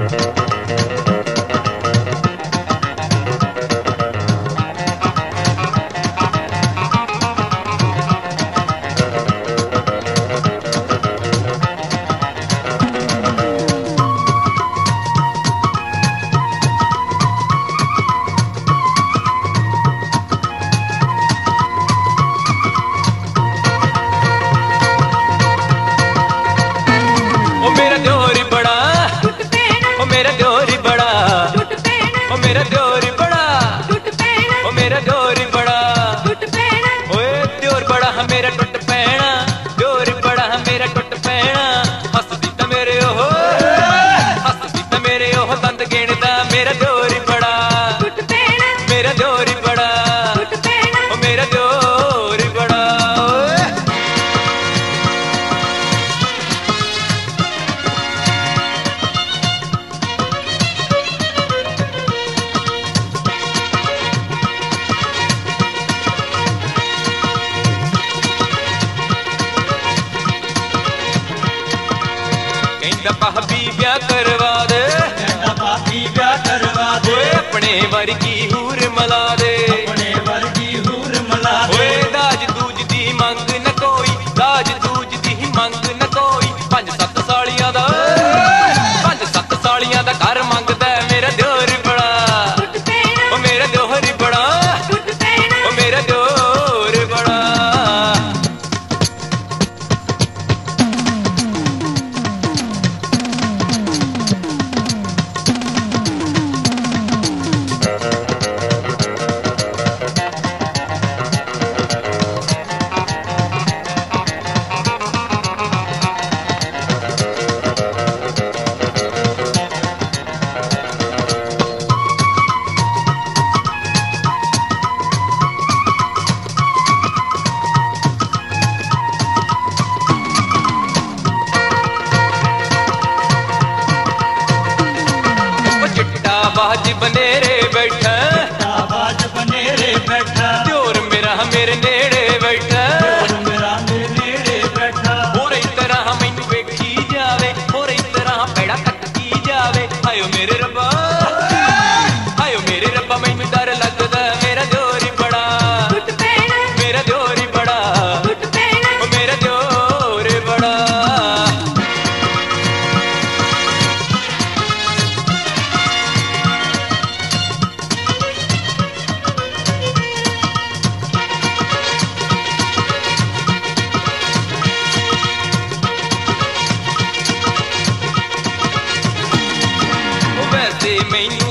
भाभी ब्याह करवा दे, भाभी ब्याह करवा दे, अपने वर्गी हूर मला दे, अपने वर्गी हूर मला दे। दाज दूज दी मंग न कोई, दाज दूज दी मंग न कोई, 5-7 सालियां दा 5-7 सालियां दा घर मंगदा मेरा दियोर बड़ा, ओ मेरा दियोर बड़ा, ओ मेरा दियोर बड़ा। बाज बनेरे बैठा, बाज बनेरे बैठा, दियोर मेरा मेरे नेड़े बैठा, मेरा मेरे नेड़े बैठा। होर इस तरह मैनू वेखी जावे, होर इस तरह पैड़ा कटकी जावे। आयो मेरे रब्बा, आयो मेरे रब्बा मैनू डर लगदा मेरा दियोर ही बड़ा, मेरा दियोर ही बड़ा, मेरा दियोर बड़ा। मैनू